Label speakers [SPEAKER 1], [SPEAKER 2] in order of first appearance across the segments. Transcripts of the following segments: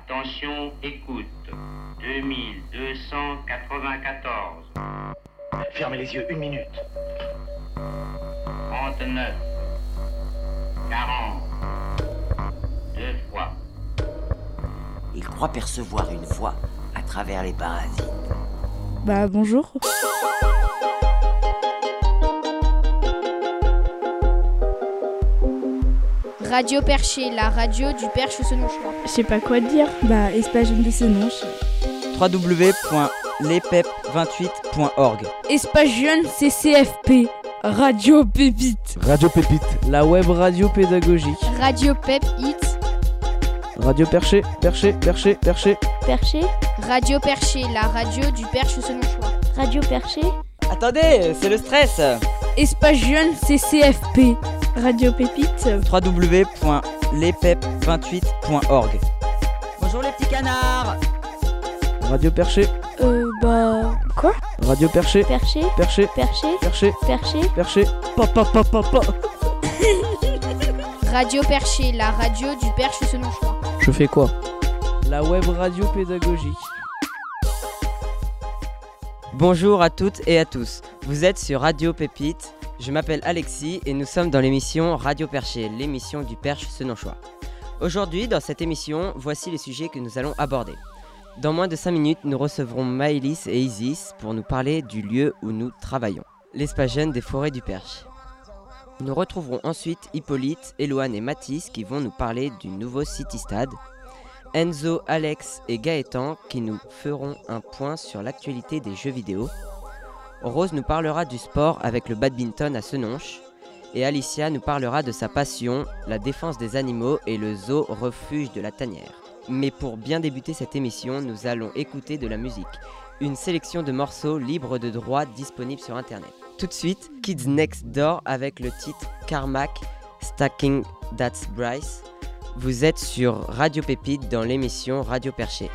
[SPEAKER 1] Attention, écoute. 2294.
[SPEAKER 2] Fermez les yeux, 1 minute.
[SPEAKER 1] 39. 40. 2 fois.
[SPEAKER 3] Il croit percevoir une voix à travers les parasites.
[SPEAKER 4] Bonjour.
[SPEAKER 5] Radio Perché, la radio du Perche Senonchois.
[SPEAKER 4] Je sais pas quoi dire. Espace Jeune de Senonches.
[SPEAKER 6] www.lepep28.org.
[SPEAKER 4] Espace Jeune CCFP. Radio Pépite.
[SPEAKER 7] Radio Pépite.
[SPEAKER 6] La web radio pédagogique.
[SPEAKER 5] Radio Pep Hits.
[SPEAKER 6] Radio Perché.
[SPEAKER 5] Perché. Radio Perché, la radio du Perche Senonchois.
[SPEAKER 8] Radio Perché.
[SPEAKER 6] Attendez, c'est le stress.
[SPEAKER 4] Espace Jeune CCFP. Radio Pépite.
[SPEAKER 6] www.lepep28.org.
[SPEAKER 3] Bonjour les petits canards.
[SPEAKER 6] Radio Perché.
[SPEAKER 4] Quoi ?
[SPEAKER 6] Radio Perché.
[SPEAKER 8] Perché.
[SPEAKER 6] Perché.
[SPEAKER 8] Perché.
[SPEAKER 6] Perché.
[SPEAKER 8] Perché.
[SPEAKER 6] Perché. Papa.
[SPEAKER 5] Radio Perché, la radio du Perche Senonchois.
[SPEAKER 6] Je fais quoi ? La web radio pédagogique.
[SPEAKER 9] Bonjour à toutes et à tous. Vous êtes sur Radio Pépite. Je m'appelle Alexis et nous sommes dans l'émission Radio Perché, l'émission du Perche Senonchois. Aujourd'hui, dans cette émission, voici les sujets que nous allons aborder. Dans moins de 5 minutes, nous recevrons Maëlys et Isis pour nous parler du lieu où nous travaillons, l'espace jeune des forêts du Perche. Nous retrouverons ensuite Hippolyte, Eloane et Mathis qui vont nous parler du nouveau City Stade, Enzo, Alex et Gaëtan qui nous feront un point sur l'actualité des jeux vidéo. Rose nous parlera du sport avec le badminton à Senonches et Alicia nous parlera de sa passion, la défense des animaux et le zoo refuge de la Tanière. Mais pour bien débuter cette émission, nous allons écouter de la musique, une sélection de morceaux libres de droit disponibles sur internet. Tout de suite, Kids Next Door avec le titre Carmack Stacking That's Bryce. Vous êtes sur Radio Pépite dans l'émission Radio Perché.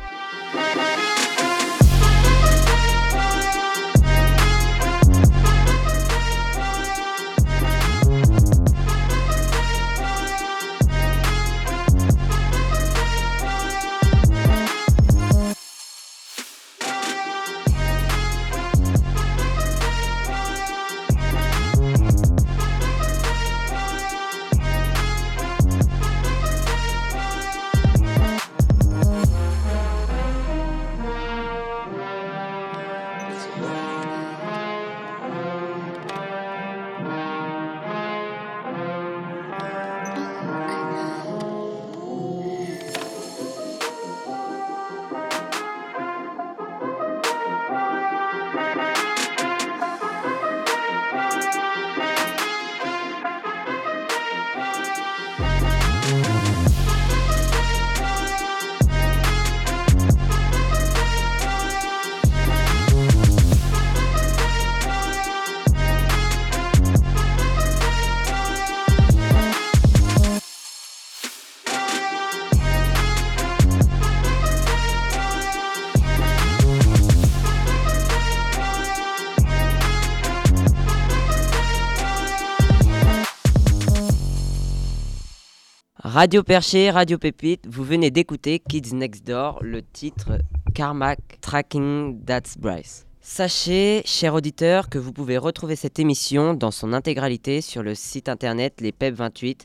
[SPEAKER 9] Radio Perché, Radio Pépite, vous venez d'écouter Kids Next Door, le titre Carmack Tracking That's Bryce. Sachez, chers auditeurs, que vous pouvez retrouver cette émission dans son intégralité sur le site internet LesPep28,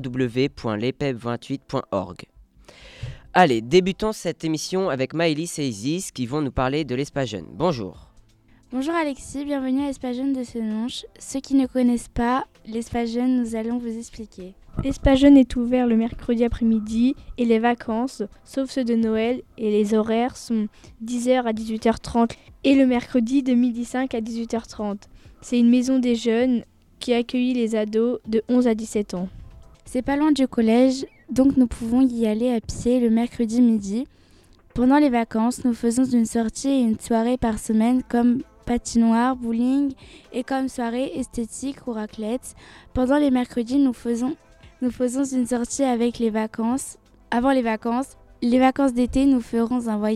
[SPEAKER 9] www.lespep28.org. Allez, débutons cette émission avec Maëlys et Isis qui vont nous parler de l'espace jeune. Bonjour.
[SPEAKER 8] Bonjour Alexis, bienvenue à l'espace jeune de Senonches. Ceux qui ne connaissent pas l'espace jeune, nous allons vous expliquer.
[SPEAKER 4] L'espace jeune est ouvert le mercredi après-midi et les vacances, sauf ceux de Noël, et les horaires sont 10h à 18h30 et le mercredi de 12h05 à 18h30. C'est une maison des jeunes qui accueille les ados de 11 à 17 ans.
[SPEAKER 8] C'est pas loin du collège, donc nous pouvons y aller à pied le mercredi midi. Pendant les vacances, nous faisons une sortie et une soirée par semaine comme patinoire, bowling et comme soirée esthétique ou raclette. Pendant les mercredis, nous faisons une sortie avec les vacances. Avant les vacances d'été, nous ferons un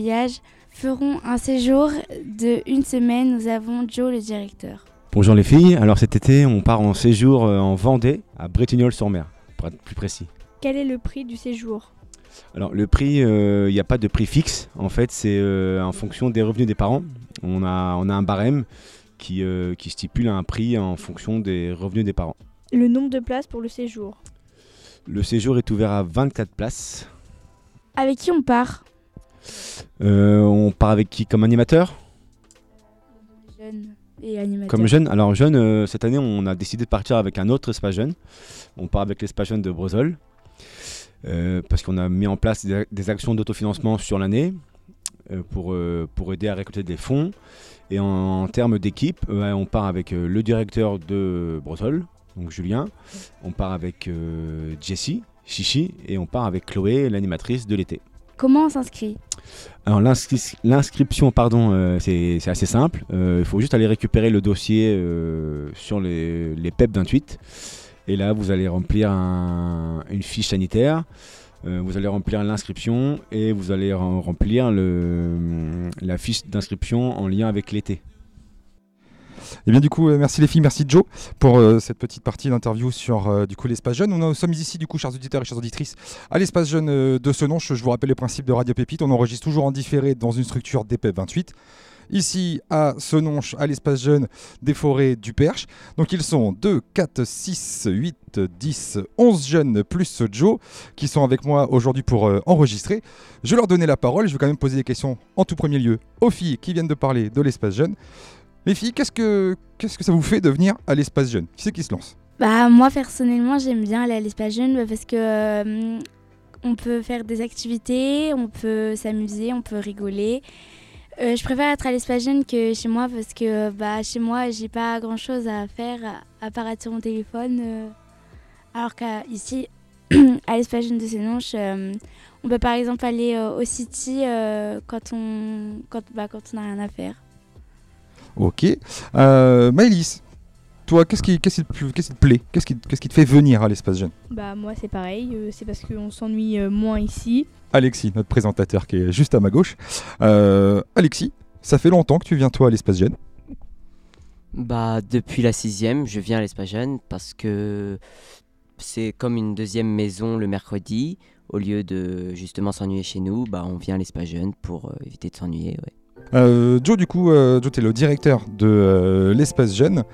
[SPEAKER 8] séjour de 1 semaine. Nous avons Joe, le directeur.
[SPEAKER 7] Bonjour les filles, alors cet été on part en séjour en Vendée, à Bretignolles-sur-Mer, pour être plus précis.
[SPEAKER 4] Quel est le prix du séjour ?
[SPEAKER 7] Alors le prix, il n'y a pas de prix fixe. En fait, c'est en fonction des revenus des parents. On a un barème qui stipule un prix en fonction des revenus des parents.
[SPEAKER 4] Le nombre de places pour le séjour.
[SPEAKER 7] Le séjour est ouvert à 24 places.
[SPEAKER 8] Avec qui on part?
[SPEAKER 7] On part avec qui comme animateur?
[SPEAKER 8] Jeunes et animateurs.
[SPEAKER 7] Comme jeune. Alors jeune, cette année, on a décidé de partir avec un autre espace jeune. On part avec l'espace jeune de Brozol. Parce qu'on a mis en place des actions d'autofinancement sur l'année pour aider à récolter des fonds. Et en termes d'équipe, on part avec le directeur de Brozol, donc Julien. On part avec Jessie, Chichi, et on part avec Chloé, l'animatrice de l'été.
[SPEAKER 8] Comment on s'inscrit?
[SPEAKER 7] Alors l'inscription, c'est assez simple. Il faut juste aller récupérer le dossier sur les PEP 28. Et là, vous allez remplir une fiche sanitaire, vous allez remplir l'inscription et vous allez remplir la fiche d'inscription en lien avec l'été.
[SPEAKER 10] Et bien du coup, merci les filles, merci Joe pour cette petite partie d'interview sur du coup l'espace jeune. Nous sommes ici du coup, chers auditeurs et chères auditrices, à l'espace jeune de Senonches. Je vous rappelle le principe de Radio Pépite, on enregistre toujours en différé dans une structure DPEP 28. Ici à Senonches, à l'espace jeune des forêts du Perche. Donc ils sont 2, 4, 6, 8, 10, 11 jeunes plus Joe qui sont avec moi aujourd'hui pour enregistrer. Je vais leur donner la parole, je vais quand même poser des questions en tout premier lieu aux filles qui viennent de parler de l'espace jeune. Les filles, qu'est-ce que ça vous fait de venir à l'espace jeune? Qui c'est qui se lance?
[SPEAKER 8] Bah moi personnellement j'aime bien aller à l'espace jeune parce que on peut faire des activités, on peut s'amuser, on peut rigoler. Je préfère être à l'espace jeune que chez moi parce que chez moi j'ai pas grand chose à faire à part être sur mon téléphone. Alors qu'ici à l'espace jeune de Senonches, on peut par exemple aller au City quand on n'a rien à faire.
[SPEAKER 10] Ok. Maëlys, toi, qu'est-ce qui te plaît? Qu'est-ce qui te fait venir à l'espace jeune?
[SPEAKER 4] Moi c'est pareil, c'est parce qu'on s'ennuie moins ici.
[SPEAKER 10] Alexis, notre présentateur qui est juste à ma gauche. Alexis, ça fait longtemps que tu viens toi à l'espace jeune?
[SPEAKER 9] Depuis la 6e, je viens à l'espace jeune parce que c'est comme une deuxième maison le mercredi. Au lieu de justement s'ennuyer chez nous, on vient à l'espace jeune pour éviter de s'ennuyer. Ouais.
[SPEAKER 10] Joe, du coup, Joe, tu es le directeur de l'espace jeune.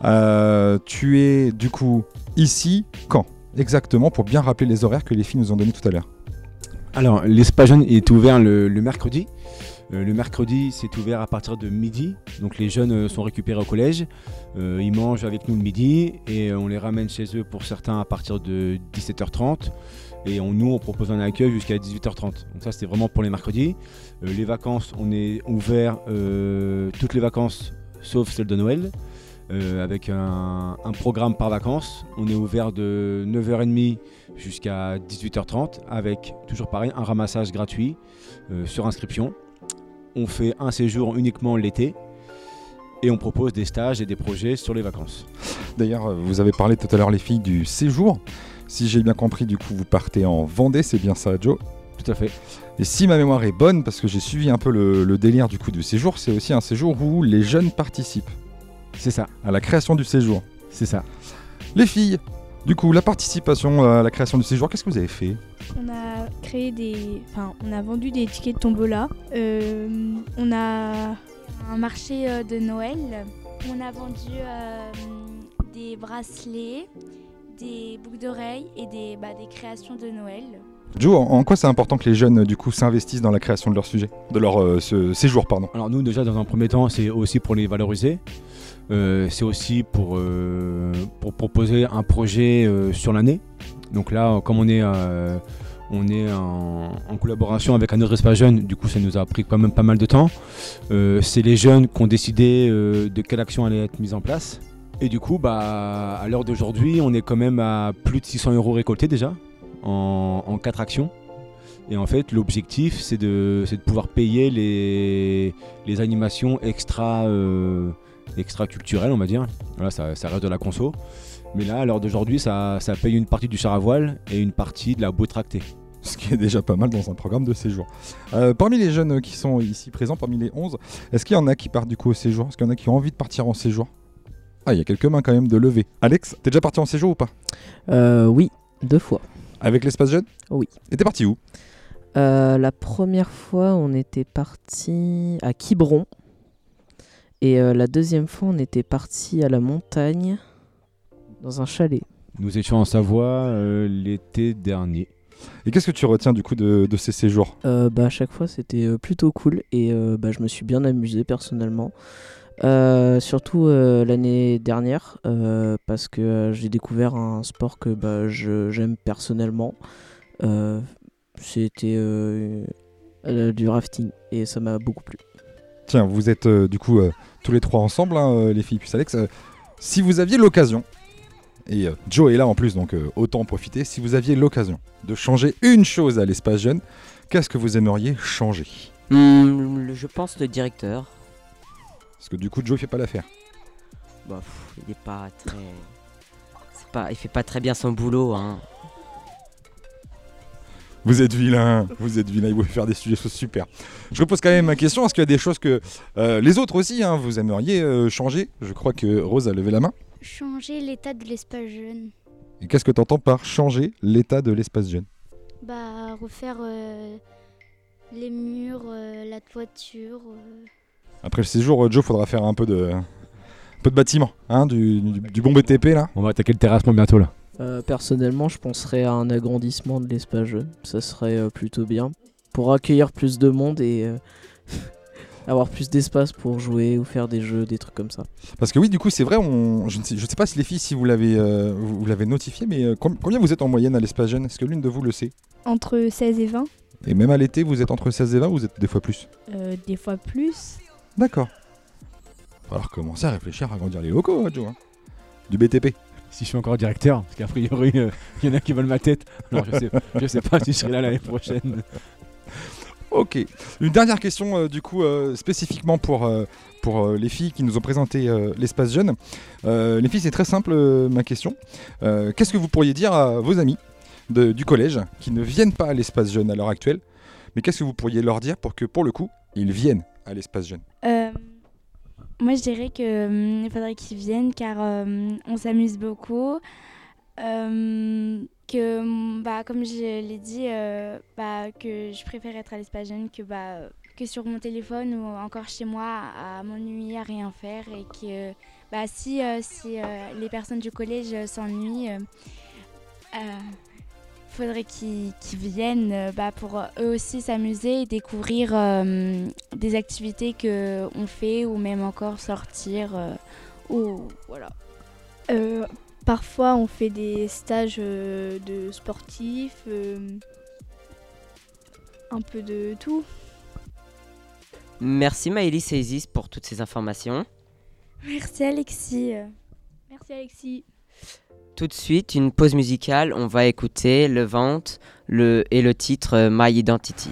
[SPEAKER 10] Tu es du coup ici quand exactement, pour bien rappeler les horaires que les filles nous ont donnés tout à l'heure?
[SPEAKER 7] Alors, l'espace jeune est ouvert le mercredi. Le mercredi, c'est ouvert à partir de midi. Donc, les jeunes sont récupérés au collège. Ils mangent avec nous le midi et on les ramène chez eux pour certains à partir de 17h30. Et nous, on propose un accueil jusqu'à 18h30. Donc ça, c'était vraiment pour les mercredis. Les vacances, on est ouvert toutes les vacances, sauf celles de Noël, avec un programme par vacances. On est ouvert de 9h30 jusqu'à 18h30, avec, toujours pareil, un ramassage gratuit sur inscription. On fait un séjour uniquement l'été. Et on propose des stages et des projets sur les vacances.
[SPEAKER 10] D'ailleurs, vous avez parlé tout à l'heure, les filles, du séjour. Si j'ai bien compris, du coup, vous partez en Vendée, c'est bien ça, Joe?
[SPEAKER 7] Tout à fait.
[SPEAKER 10] Et si ma mémoire est bonne, parce que j'ai suivi un peu le délire du coup du séjour, c'est aussi un séjour où les jeunes participent.
[SPEAKER 7] C'est ça.
[SPEAKER 10] À la création du séjour.
[SPEAKER 7] C'est ça.
[SPEAKER 10] Les filles, du coup, la participation à la création du séjour, qu'est-ce que vous avez fait?
[SPEAKER 4] On a vendu des tickets de tombola. On a
[SPEAKER 8] un marché de Noël. On a vendu des bracelets, des boucles d'oreilles et des créations de Noël.
[SPEAKER 10] Joe, en quoi c'est important que les jeunes du coup s'investissent dans la création de leur sujet, de leur séjour, pardon?
[SPEAKER 7] Alors nous déjà dans un premier temps, c'est aussi pour les valoriser. C'est aussi pour proposer un projet sur l'année. Donc là, comme on est en collaboration avec un autre espace jeune, du coup ça nous a pris quand même pas mal de temps. C'est les jeunes qui ont décidé de quelle action allait être mise en place. Et du coup, à l'heure d'aujourd'hui, on est quand même à plus de 600 € récoltés déjà en 4 actions. Et en fait, l'objectif, c'est de pouvoir payer les animations extra-culturelles, on va dire. Voilà, ça reste de la conso. Mais là, à l'heure d'aujourd'hui, ça paye une partie du char à voile et une partie de la bouée tractée.
[SPEAKER 10] Ce qui est déjà pas mal dans un programme de séjour. Parmi les jeunes qui sont ici présents, parmi les 11, est-ce qu'il y en a qui partent du coup au séjour? Est-ce qu'il y en a qui ont envie de partir en séjour? Ah, il y a quelques mains quand même de lever. Alex, t'es déjà parti en séjour ou pas?
[SPEAKER 6] Oui, 2 fois.
[SPEAKER 10] Avec l'espace jeune?
[SPEAKER 6] Oui.
[SPEAKER 10] Et t'es parti où?
[SPEAKER 6] La première fois, on était parti à Quiberon. Et la deuxième fois, on était parti à la montagne, dans un chalet.
[SPEAKER 7] Nous étions en Savoie l'été dernier.
[SPEAKER 10] Et qu'est-ce que tu retiens du coup de ces séjours ?
[SPEAKER 6] À chaque fois, c'était plutôt cool. Et je me suis bien amusé personnellement. Surtout l'année dernière, parce que j'ai découvert un sport que j'aime personnellement. C'était du rafting et ça m'a beaucoup plu.
[SPEAKER 10] Tiens, vous êtes du coup tous les trois ensemble, hein, les filles plus Alex. Si vous aviez l'occasion, et Joe est là en plus, donc autant en profiter, si vous aviez l'occasion de changer une chose à l'Espace Jeune, qu'est-ce que vous aimeriez changer ?
[SPEAKER 9] Je pense le directeur.
[SPEAKER 10] Parce que du coup, Joe fait pas l'affaire.
[SPEAKER 9] Il est pas très... il fait pas très bien son boulot, hein.
[SPEAKER 10] Vous êtes vilain, il vous fait faire des sujets super. Je repose quand même ma question, est-ce qu'il y a des choses que les autres aussi, hein, vous aimeriez changer ? Je crois que Rose a levé la main.
[SPEAKER 11] Changer l'état de l'espace jeune.
[SPEAKER 10] Et qu'est-ce que tu entends par changer l'état de l'espace jeune ?
[SPEAKER 11] Refaire les murs, la toiture.
[SPEAKER 10] Après le séjour, Joe, faudra faire un peu de bâtiment, hein, du bon BTP là.
[SPEAKER 7] On va attaquer le terrassement bientôt là.
[SPEAKER 6] Personnellement, je penserais à un agrandissement de l'espace jeune. Ça serait plutôt bien pour accueillir plus de monde et avoir plus d'espace pour jouer ou faire des jeux, des trucs comme ça.
[SPEAKER 10] Parce que oui, du coup, c'est vrai, je ne sais pas si les filles, si vous l'avez notifié, mais combien vous êtes en moyenne à l'espace jeune ? Est-ce que l'une de vous le sait ?
[SPEAKER 4] Entre 16 et 20.
[SPEAKER 10] Et même à l'été, vous êtes entre 16 et 20 ou vous êtes des fois plus ?
[SPEAKER 4] Des fois plus.
[SPEAKER 10] D'accord. Il va falloir commencer à réfléchir à agrandir les locaux, hein, Joe. Du BTP.
[SPEAKER 7] Si je suis encore directeur, parce qu'a priori, il y en a qui veulent ma tête. Non, je sais pas si je serai là l'année prochaine.
[SPEAKER 10] Ok. Une dernière question, du coup, spécifiquement pour les filles qui nous ont présenté l'espace jeune. Les filles, c'est très simple, ma question. Qu'est-ce que vous pourriez dire à vos amis du collège qui ne viennent pas à l'espace jeune à l'heure actuelle, mais qu'est-ce que vous pourriez leur dire pour que, pour le coup, ils viennent à l'espace jeune ?
[SPEAKER 8] Moi, je dirais qu'il faudrait qu'ils viennent car on s'amuse beaucoup. Comme je l'ai dit, que je préfère être à l'espace jeune que sur mon téléphone ou encore chez moi à m'ennuyer, à rien faire. Et que si les personnes du collège s'ennuient, faudrait qu'ils viennent pour eux aussi s'amuser et découvrir des activités qu'on fait ou même encore sortir. Voilà.
[SPEAKER 4] Parfois, on fait des stages de sportifs, un peu de tout.
[SPEAKER 9] Merci Maëlys et Isis pour toutes ces informations.
[SPEAKER 8] Merci Alexis.
[SPEAKER 4] Merci Alexis.
[SPEAKER 9] Tout de suite, une pause musicale. On va écouter Le Ventre et le titre My Identity.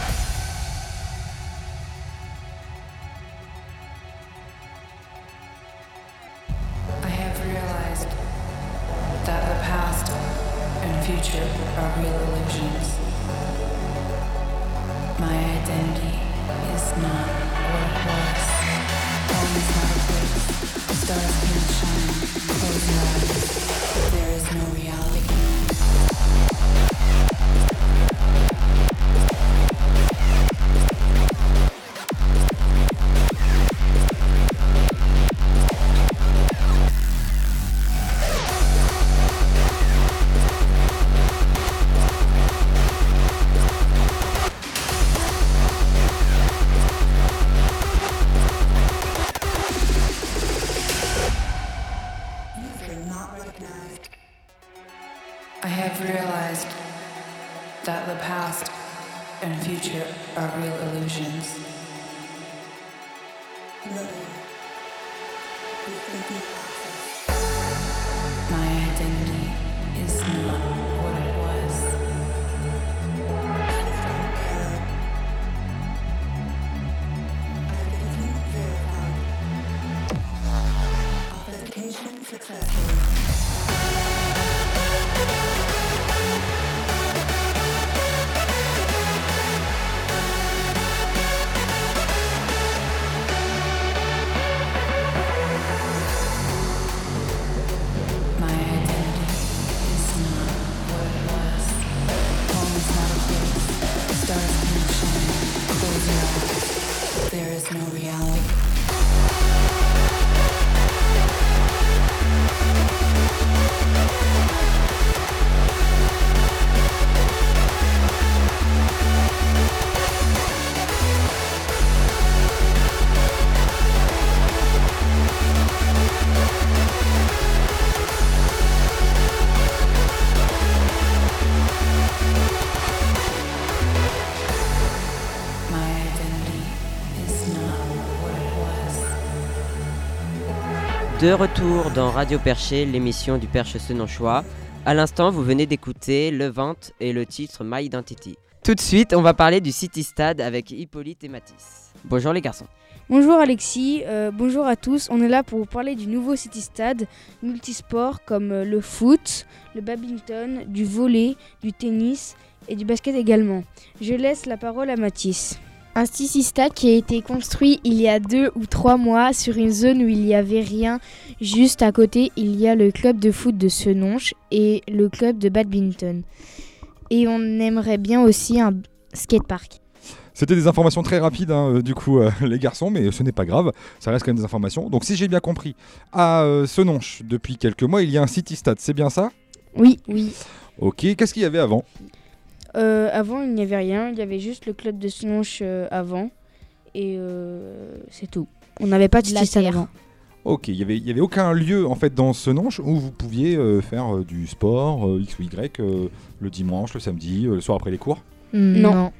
[SPEAKER 12] I have realized that the past and future are real illusions. My identity is not what it was. Home is not a place. Stars can't shine. Close your eyes. There is no reality. I have realized that the past and future are real illusions. My identity is not what it was. Authentication successful.
[SPEAKER 9] De retour dans Radio Perché, l'émission du Perche Senonchois. À l'instant, vous venez d'écouter Le Vent et le titre My Identity. Tout de suite, on va parler du City Stade avec Hippolyte et Mathis. Bonjour les garçons.
[SPEAKER 4] Bonjour Alexis, bonjour à tous. On est là pour vous parler du nouveau City Stade multisport comme le foot, le badminton, du volley, du tennis et du basket également. Je laisse la parole à Mathis.
[SPEAKER 5] Un City Stade qui a été construit il y a 2 ou 3 mois sur une zone où il n'y avait rien. Juste à côté, il y a le club de foot de Senonches et le club de badminton. Et on aimerait bien aussi un skatepark.
[SPEAKER 10] C'était des informations très rapides, les garçons, mais ce n'est pas grave, ça reste quand même des informations. Donc si j'ai bien compris, à Senonches, depuis quelques mois, il y a un City Stade, c'est bien ça ?
[SPEAKER 4] Oui.
[SPEAKER 10] Ok, qu'est-ce qu'il y avait avant ?
[SPEAKER 4] Avant, il n'y avait rien, il y avait juste le club de Senonches avant, et c'est tout. On n'avait pas de City Stade avant.
[SPEAKER 10] Ok, il y avait aucun lieu en fait dans Senonches où vous pouviez faire du sport, X ou Y, le dimanche, le samedi, le soir après les cours ?
[SPEAKER 4] Non.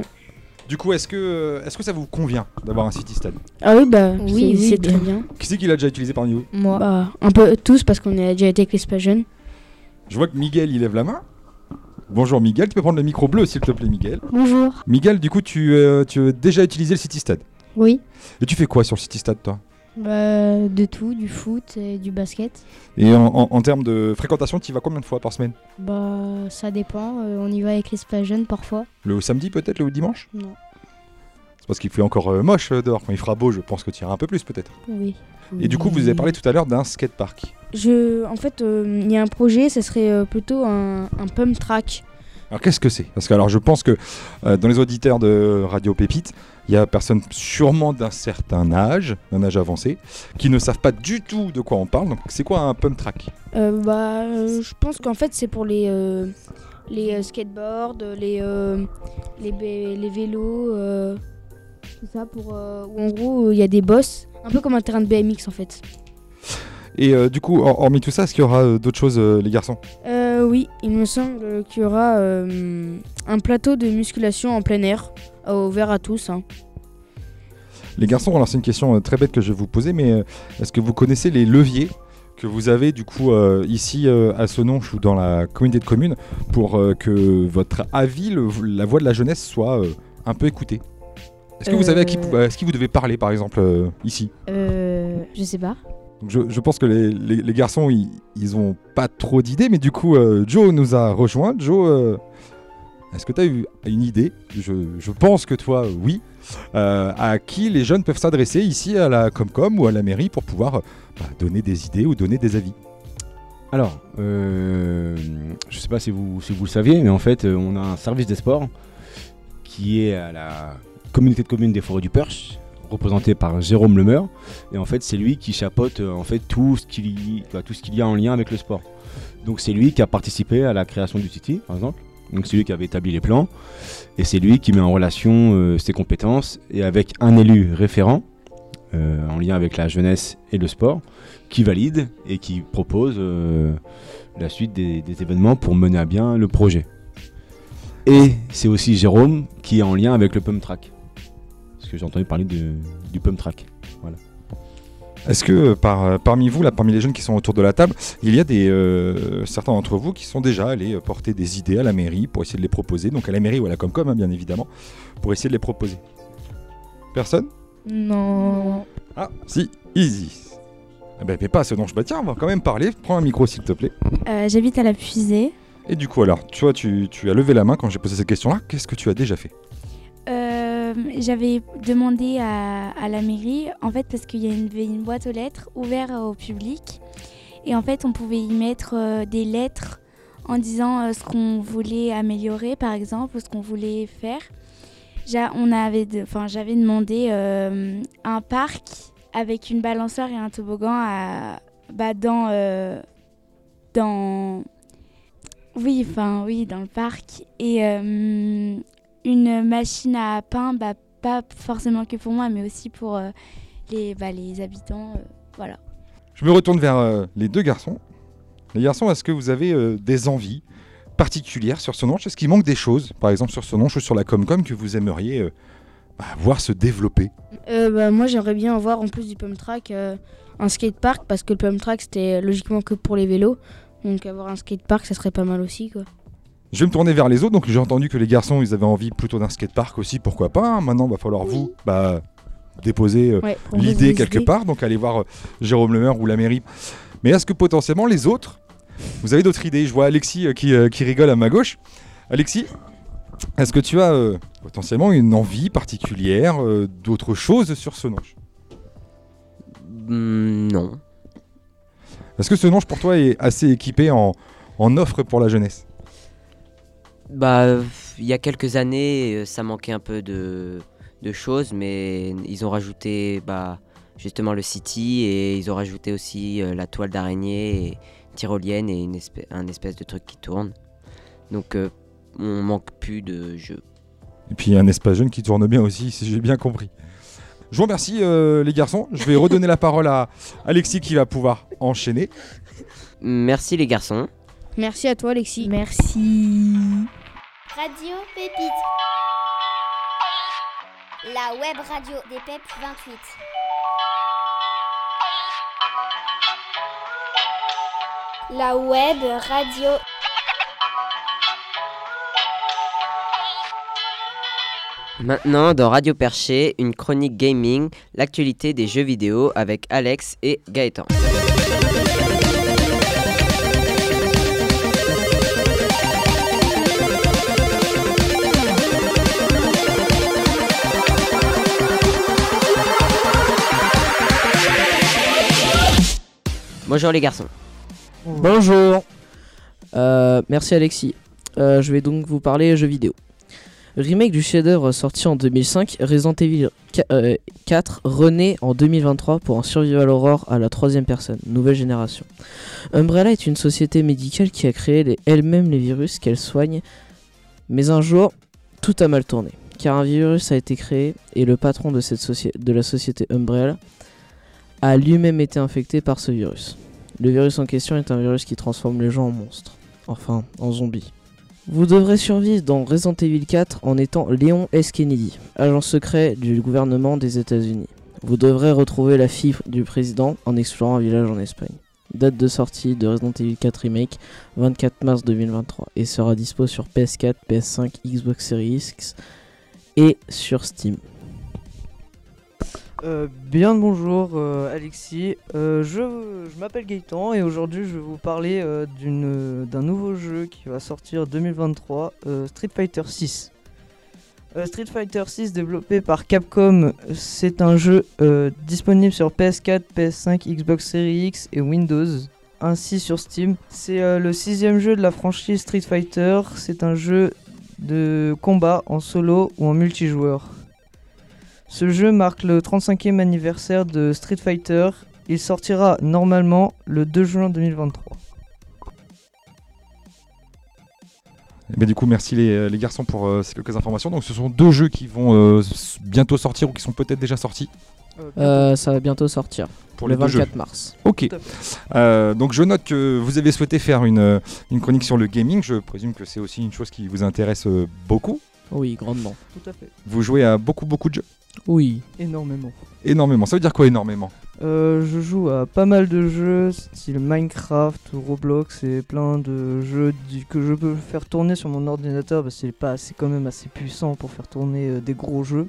[SPEAKER 10] Du coup, est-ce que ça vous convient d'avoir un City Stade ?
[SPEAKER 4] Ah oui, c'est très bien.
[SPEAKER 10] Qui c'est qui l'a déjà utilisé parmi vous ?
[SPEAKER 4] Moi. Un peu tous parce qu'on a déjà été avec les Spa Jeunes.
[SPEAKER 10] Je vois que Miguel, il lève la main. Bonjour Miguel, tu peux prendre le micro bleu s'il te plaît Miguel.
[SPEAKER 11] Bonjour.
[SPEAKER 10] Miguel, du coup, tu as déjà utilisé le City Stade ?
[SPEAKER 11] Oui.
[SPEAKER 10] Et tu fais quoi sur le City Stade toi ?
[SPEAKER 11] De tout, du foot et du basket.
[SPEAKER 10] Et en termes de fréquentation, tu y vas combien de fois par semaine ?
[SPEAKER 11] Ça dépend, on y va avec les Spa Jeunes parfois.
[SPEAKER 10] Le samedi peut-être, le dimanche ?
[SPEAKER 11] Non.
[SPEAKER 10] C'est parce qu'il fait encore moche dehors. Quand il fera beau, je pense que tu iras un peu plus peut-être.
[SPEAKER 11] Oui.
[SPEAKER 10] Et du coup, vous avez parlé tout à l'heure d'un skatepark.
[SPEAKER 4] En fait, il y a un projet, ça serait plutôt un pump track.
[SPEAKER 10] Alors qu'est-ce que c'est ? Parce que alors, je pense que dans les auditeurs de Radio Pépite, il y a personnes sûrement d'un certain âge, d'un âge avancé, qui ne savent pas du tout de quoi on parle. Donc c'est quoi un pump track ?
[SPEAKER 4] Je pense qu'en fait c'est pour les skateboards, les vélos, tout ça pour où en gros il y a des bosses, un peu comme un terrain de BMX en fait.
[SPEAKER 10] Et du coup, hormis tout ça, est-ce qu'il y aura d'autres choses, les garçons ?
[SPEAKER 4] Oui, il me semble qu'il y aura un plateau de musculation en plein air, ouvert à tous.
[SPEAKER 10] Les garçons, alors c'est une question très bête que je vais vous poser, mais est-ce que vous connaissez les leviers que vous avez du coup ici à Senonches ou dans la communauté de communes pour que votre avis, la voix de la jeunesse soit un peu écoutée ? Est-ce que vous savez à qui vous devez parler par exemple ici ?
[SPEAKER 11] Je sais pas.
[SPEAKER 10] Donc je pense que les garçons, ils ont pas trop d'idées, mais du coup, Joe nous a rejoint. Joe, est-ce que tu as eu une idée ? Je pense que toi, oui. À qui les jeunes peuvent s'adresser ici à la Comcom ou à la mairie pour pouvoir donner des idées ou donner des avis ?
[SPEAKER 7] Alors, je sais pas si vous le saviez, mais en fait, on a un service des sports qui est à la communauté de communes des Forêts du Perche, représenté par Jérôme Lemeur, et en fait c'est lui qui chapeaute tout ce qu'il y a en lien avec le sport. Donc c'est lui qui a participé à la création du City par exemple, donc c'est lui qui avait établi les plans et c'est lui qui met en relation ses compétences et avec un élu référent en lien avec la jeunesse et le sport qui valide et qui propose la suite des événements pour mener à bien le projet. Et c'est aussi Jérôme qui est en lien avec le pump track. Parce que j'ai entendu parler du pump track. Voilà.
[SPEAKER 10] Est-ce que parmi vous, là, parmi les jeunes qui sont autour de la table, il y a certains d'entre vous qui sont déjà allés porter des idées à la mairie pour essayer de les proposer, donc à la mairie ou à la Comcom, bien évidemment, pour essayer de les proposer ? Personne ?
[SPEAKER 4] Non.
[SPEAKER 10] Ah, si, easy. Mais pas ce dont je tiens, on va quand même parler. Prends un micro s'il te plaît.
[SPEAKER 8] J'habite à la Puisée.
[SPEAKER 10] Et du coup alors, tu vois, tu as levé la main quand j'ai posé cette question-là. Qu'est-ce que tu as déjà fait ?
[SPEAKER 8] J'avais demandé à la mairie, en fait, parce qu'il y avait une boîte aux lettres ouverte au public. Et en fait, on pouvait y mettre des lettres en disant ce qu'on voulait améliorer, par exemple, ou ce qu'on voulait faire. J'avais demandé un parc avec une balançoire et un toboggan dans le parc. Et une machine à pain, pas forcément que pour moi, mais aussi pour les habitants. Voilà.
[SPEAKER 10] Je me retourne vers les deux garçons. Les garçons, est-ce que vous avez des envies particulières sur Senonches ? Est-ce qu'il manque des choses, par exemple sur Senonches ou sur la Comcom, que vous aimeriez voir se développer?
[SPEAKER 5] Moi j'aimerais bien avoir en plus du pump track un skatepark parce que le pump track c'était logiquement que pour les vélos. Donc avoir un skatepark ça serait pas mal aussi quoi.
[SPEAKER 10] Je vais me tourner vers les autres, donc j'ai entendu que les garçons ils avaient envie plutôt d'un skatepark aussi, pourquoi pas, hein. Maintenant il va falloir vous déposer l'idée quelque part, donc allez voir Jérôme Lemaire ou la mairie. Mais est-ce que potentiellement les autres, vous avez d'autres idées? Je vois Alexis qui rigole à ma gauche. Alexis, est-ce que tu as potentiellement une envie particulière d'autre chose sur Senonches?
[SPEAKER 9] Non.
[SPEAKER 10] Est-ce que Senonches pour toi est assez équipé en offre pour la jeunesse?
[SPEAKER 9] Il y a quelques années, ça manquait un peu de choses, mais ils ont rajouté justement le City et ils ont rajouté aussi la toile d'araignée et tyrolienne et un espèce de truc qui tourne. Donc on manque plus de jeux.
[SPEAKER 10] Et puis un espace jeune qui tourne bien aussi, si j'ai bien compris. Je vous remercie les garçons. Je vais redonner la parole à Alexis qui va pouvoir enchaîner.
[SPEAKER 9] Merci les garçons.
[SPEAKER 5] Merci à toi Alexis.
[SPEAKER 11] Merci.
[SPEAKER 13] Radio Pépite. La web radio des PEP 28. La web radio.
[SPEAKER 9] Maintenant, dans Radio Perché, une chronique gaming, l'actualité des jeux vidéo avec Alex et Gaëtan. Bonjour les garçons.
[SPEAKER 6] Bonjour. Merci Alexis. Je vais donc vous parler jeux vidéo. Remake du chef-d'œuvre sorti en 2005, Resident Evil 4 renaît en 2023 pour un survival horror à la 3e personne, nouvelle génération. Umbrella est une société médicale qui a créé elle-même les virus qu'elle soigne, mais un jour, tout a mal tourné, car un virus a été créé et le patron de la société Umbrella a lui-même été infecté par ce virus. Le virus en question est un virus qui transforme les gens en monstres, enfin en zombies. Vous devrez survivre dans Resident Evil 4 en étant Léon S. Kennedy, agent secret du gouvernement des États-Unis. Vous devrez retrouver la fille du président en explorant un village en Espagne. Date de sortie de Resident Evil 4 Remake, 24 mars 2023, et sera dispo sur PS4, PS5, Xbox Series X et sur Steam.
[SPEAKER 14] Bien le bonjour Alexis, je m'appelle Gaëtan et aujourd'hui je vais vous parler d'un nouveau jeu qui va sortir 2023, Street Fighter 6. Street Fighter 6 développé par Capcom, c'est un jeu disponible sur PS4, PS5, Xbox Series X et Windows, ainsi sur Steam. C'est le 6ème jeu de la franchise Street Fighter, c'est un jeu de combat en solo ou en multijoueur. Ce jeu marque le 35e anniversaire de Street Fighter. Il sortira normalement le 2 juin 2023.
[SPEAKER 10] Et du coup, merci les garçons pour ces quelques informations. Donc, ce sont 2 jeux qui vont bientôt sortir ou qui sont peut-être déjà sortis.
[SPEAKER 6] Ça va bientôt sortir.
[SPEAKER 10] Pour
[SPEAKER 6] le
[SPEAKER 10] les
[SPEAKER 6] 24 mars.
[SPEAKER 10] Ok. Donc, je note que vous avez souhaité faire une chronique sur le gaming. Je présume que c'est aussi une chose qui vous intéresse beaucoup.
[SPEAKER 6] Oui, grandement.
[SPEAKER 14] Tout à fait.
[SPEAKER 10] Vous jouez à beaucoup de jeux?
[SPEAKER 6] Oui.
[SPEAKER 14] Énormément.
[SPEAKER 10] Énormément. Ça veut dire quoi énormément?
[SPEAKER 14] Je joue à pas mal de jeux, style Minecraft, Roblox et plein de jeux que je peux faire tourner sur mon ordinateur parce que c'est quand même assez puissant pour faire tourner des gros jeux.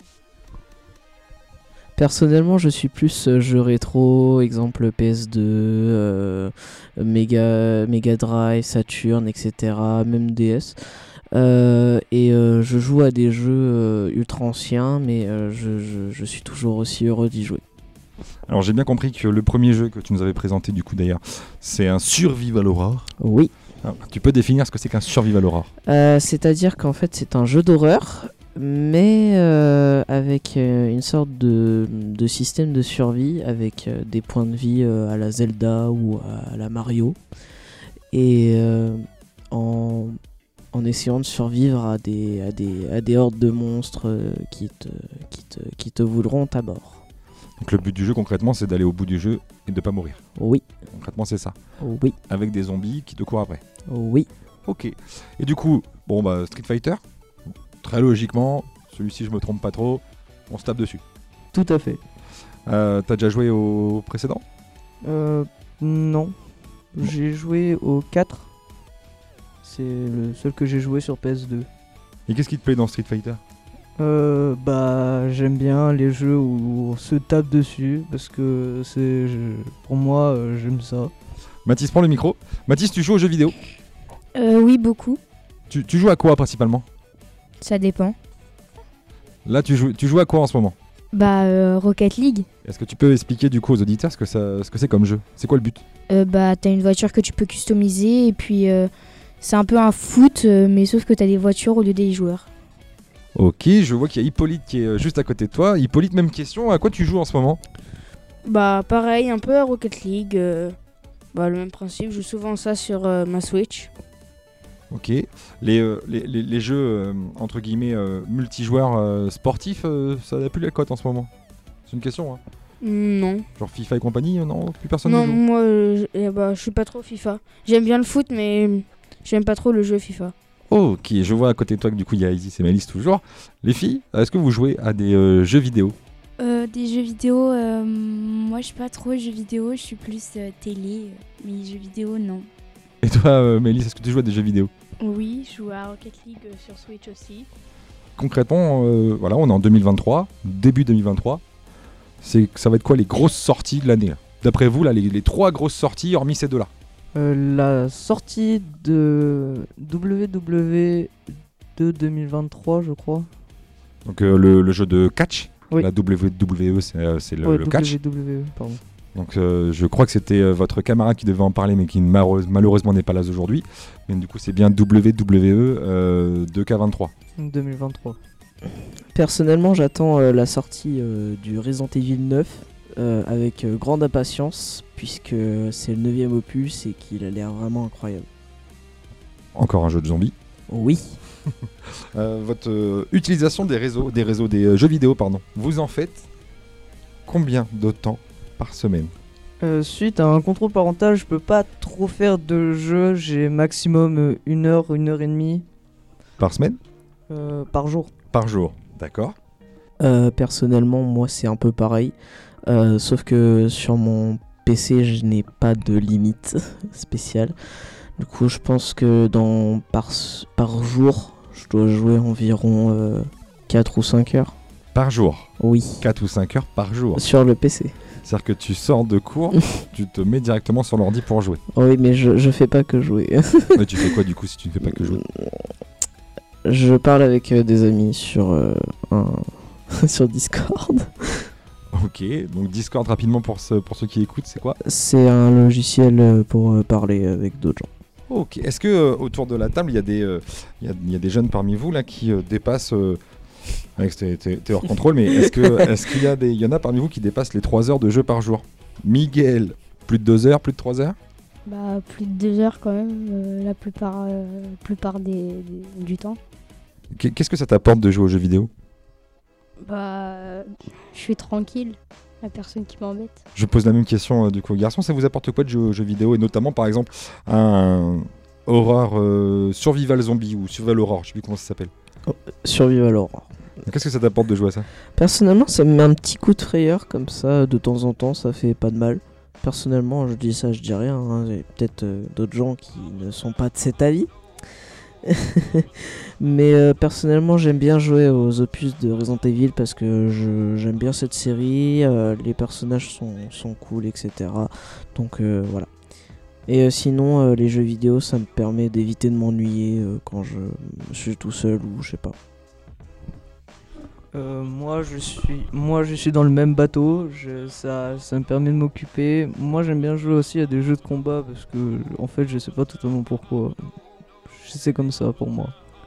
[SPEAKER 6] Personnellement, je suis plus jeux rétro, exemple PS2, Mega Drive, Saturn, etc., même DS. Je joue à des jeux ultra anciens, mais je suis toujours aussi heureux d'y jouer.
[SPEAKER 10] Alors j'ai bien compris que le premier jeu que tu nous avais présenté du coup d'ailleurs, c'est un survival horror.
[SPEAKER 6] Oui.
[SPEAKER 10] Alors, tu peux définir ce que c'est qu'un survival horror?
[SPEAKER 6] C'est-à-dire qu'en fait c'est un jeu d'horreur, mais avec une sorte de système de survie, avec des points de vie à la Zelda ou à la Mario. Et en essayant de survivre à des hordes de monstres qui te voudront à bord.
[SPEAKER 10] Donc le but du jeu concrètement c'est d'aller au bout du jeu et de pas mourir.
[SPEAKER 6] Oui.
[SPEAKER 10] Concrètement c'est ça.
[SPEAKER 6] Oui.
[SPEAKER 10] Avec des zombies qui te courent après.
[SPEAKER 6] Oui.
[SPEAKER 10] Ok. Et du coup, Street Fighter, très logiquement, Celui-ci, je me trompe pas trop, on se tape dessus.
[SPEAKER 14] Tout à fait.
[SPEAKER 10] T'as déjà joué au précédent ?
[SPEAKER 14] Non. J'ai joué au 4. C'est le seul que j'ai joué sur PS2.
[SPEAKER 10] Et qu'est-ce qui te plaît dans Street Fighter ?
[SPEAKER 14] J'aime bien les jeux où on se tape dessus parce que pour moi, j'aime ça.
[SPEAKER 10] Mathis, prends le micro. Mathis, tu joues aux jeux vidéo ?
[SPEAKER 5] Oui, beaucoup.
[SPEAKER 10] Tu joues à quoi principalement ?
[SPEAKER 5] Ça dépend.
[SPEAKER 10] Là, tu joues à quoi en ce moment ?
[SPEAKER 5] Rocket League.
[SPEAKER 10] Est-ce que tu peux expliquer du coup aux auditeurs ce que c'est comme jeu ? C'est quoi le but ?
[SPEAKER 5] T'as une voiture que tu peux customiser et puis c'est un peu un foot, mais sauf que t'as des voitures au lieu des joueurs.
[SPEAKER 10] Ok, je vois qu'il y a Hippolyte qui est juste à côté de toi. Hippolyte, même question, à quoi tu joues en ce moment ?
[SPEAKER 15] Pareil, un peu à Rocket League. Le même principe, je joue souvent ça sur ma Switch.
[SPEAKER 10] Ok, les jeux entre guillemets multijoueurs sportifs, ça n'a plus la cote en ce moment. C'est une question, hein.
[SPEAKER 15] Non.
[SPEAKER 10] Genre FIFA et compagnie, non ? Plus personne
[SPEAKER 15] Non,
[SPEAKER 10] ne joue ?
[SPEAKER 15] moi je suis pas trop FIFA. J'aime bien le foot, mais j'aime pas trop le jeu FIFA.
[SPEAKER 10] Ok, je vois à côté de toi que du coup il y a Izzy, c'est Malice toujours. Les filles, est-ce que vous jouez à des jeux vidéo ?
[SPEAKER 8] Des jeux vidéo, moi je suis pas trop jeux vidéo, je suis plus télé, mais jeux vidéo non.
[SPEAKER 10] Et toi Malice, est-ce que tu joues à des jeux vidéo ?
[SPEAKER 4] Oui, je joue à Rocket League sur Switch aussi.
[SPEAKER 10] Concrètement, voilà, on est en 2023, début 2023. Ça va être quoi les grosses sorties de l'année là ? D'après vous, là, les 3 grosses sorties hormis ces 2-là ?
[SPEAKER 14] La sortie de WWE 2023, je crois.
[SPEAKER 10] Donc le jeu de catch.
[SPEAKER 14] Oui.
[SPEAKER 10] La WWE, c'est le catch.
[SPEAKER 14] WWE, pardon.
[SPEAKER 10] Donc je crois que c'était votre camarade qui devait en parler, mais qui malheureusement n'est pas là aujourd'hui. Mais du coup, c'est bien WWE 2K23.
[SPEAKER 14] 2023.
[SPEAKER 6] Personnellement, j'attends la sortie du Resident Evil 9 avec grande impatience, puisque c'est le 9e opus et qu'il a l'air vraiment incroyable.
[SPEAKER 10] Encore un jeu de zombies.
[SPEAKER 6] Oui.
[SPEAKER 10] Votre utilisation des jeux vidéo, pardon. Vous en faites combien de temps par semaine ?
[SPEAKER 14] Suite à un contrôle parental, je peux pas trop faire de jeux. J'ai maximum 1 heure, 1 heure et demie.
[SPEAKER 10] Par semaine ?
[SPEAKER 14] Par jour.
[SPEAKER 10] Par jour, d'accord.
[SPEAKER 6] Personnellement, moi c'est un peu pareil. Sauf que sur mon PC, je n'ai pas de limite spéciale. Du coup, je pense que par jour, je dois jouer environ 4 ou 5 heures.
[SPEAKER 10] Par jour ?
[SPEAKER 6] Oui.
[SPEAKER 10] 4 ou 5 heures par jour.
[SPEAKER 6] Sur le PC.
[SPEAKER 10] C'est-à-dire que tu sors de cours, tu te mets directement sur l'ordi pour jouer.
[SPEAKER 6] Oui, mais je fais pas que jouer.
[SPEAKER 10] Mais tu fais quoi du coup si tu ne fais pas que jouer ?
[SPEAKER 6] Je parle avec des amis sur sur Discord.
[SPEAKER 10] Ok, donc Discord rapidement pour ceux qui écoutent, c'est quoi ?
[SPEAKER 6] C'est un logiciel pour parler avec d'autres gens.
[SPEAKER 10] Ok, est-ce que autour de la table, il y a des jeunes parmi vous là qui dépassent... Alex, t'es hors contrôle, mais est-ce qu'il y en a parmi vous qui dépassent les 3 heures de jeu par jour ? Miguel, plus de 2 heures, plus de 3 heures ?
[SPEAKER 11] Plus de 2 heures quand même, la plupart du temps.
[SPEAKER 10] Qu'est-ce que ça t'apporte de jouer aux jeux vidéo ?
[SPEAKER 11] Je suis tranquille, la personne qui m'embête.
[SPEAKER 10] Je pose la même question du coup aux garçons, ça vous apporte quoi de jouer aux jeux vidéo ? Et notamment par exemple un horror survival zombie ou survival horror, je sais plus comment ça s'appelle.
[SPEAKER 6] Survival horror.
[SPEAKER 10] Qu'est-ce que ça t'apporte de jouer à ça ?
[SPEAKER 6] Personnellement, ça me met un petit coup de frayeur comme ça, de temps en temps, ça fait pas de mal. Personnellement, je dis ça, je dis rien. Hein. Il y a peut-être d'autres gens qui ne sont pas de cet avis. Mais personnellement, j'aime bien jouer aux opus de Resident Evil parce que j'aime bien cette série. Les personnages sont cool, etc. Donc voilà. Et sinon, les jeux vidéo, ça me permet d'éviter de m'ennuyer quand je suis tout seul ou je sais pas.
[SPEAKER 14] Moi je suis dans le même bateau, ça me permet de m'occuper. Moi j'aime bien jouer aussi à des jeux de combat parce que en fait je sais pas totalement pourquoi. C'est comme ça pour moi.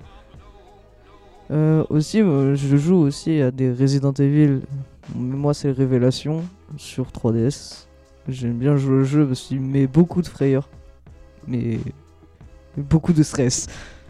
[SPEAKER 14] Aussi je joue aussi à des Resident Evil. Moi c'est Révélation sur 3DS. J'aime bien jouer au jeu parce qu'il met beaucoup de frayeur. Mais beaucoup de stress.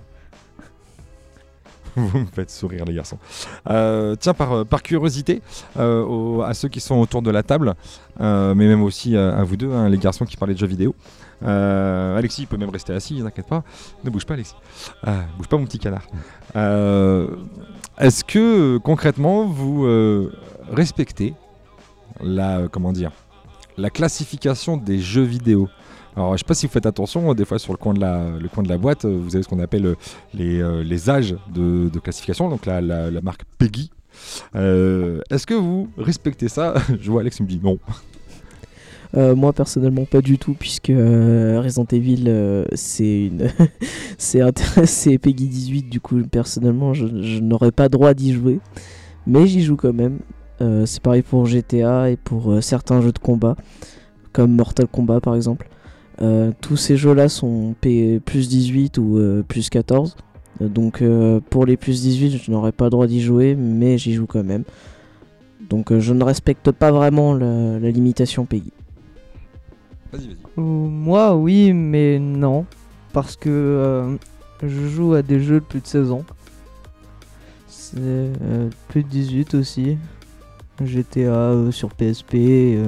[SPEAKER 10] Vous me faites sourire les garçons. Tiens, par curiosité, à ceux qui sont autour de la table, mais même aussi à vous deux, hein, les garçons qui parlaient de jeux vidéo. Alexis, il peut même rester assis, t'inquiète pas. Ne bouge pas Alexis. Bouge pas mon petit canard. Est-ce que concrètement vous respectez la classification des jeux vidéo? Alors, je ne sais pas si vous faites attention, des fois sur le coin de la boîte, vous avez ce qu'on appelle les âges de classification, donc la marque PEGI. Est-ce que vous respectez ça? Je vois Alex qui me dit non.
[SPEAKER 6] Moi personnellement pas du tout, puisque Resident Evil c'est PEGI 18, du coup personnellement je n'aurais pas droit d'y jouer, mais j'y joue quand même. C'est pareil pour GTA et pour certains jeux de combat comme Mortal Kombat par exemple. Tous ces jeux là sont plus 18 ou plus 14, donc pour les plus 18 je n'aurais pas le droit d'y jouer, mais j'y joue quand même, donc je ne respecte pas vraiment la limitation PEGI.
[SPEAKER 10] Vas-y.
[SPEAKER 14] Moi, oui, mais non. Parce que je joue à des jeux de plus de 16 ans. C'est plus de 18 aussi. GTA sur PSP.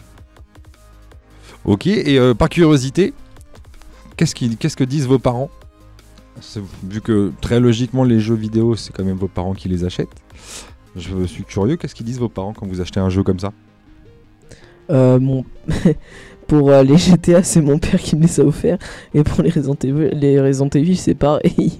[SPEAKER 10] Ok, et par curiosité, qu'est-ce que disent vos parents? Vu que très logiquement, les jeux vidéo, c'est quand même vos parents qui les achètent. Je suis curieux, qu'est-ce qu'ils disent vos parents quand vous achetez un jeu comme ça?
[SPEAKER 6] Pour les GTA, c'est mon père qui me les a offerts, et pour les Resident Evil, c'est pareil.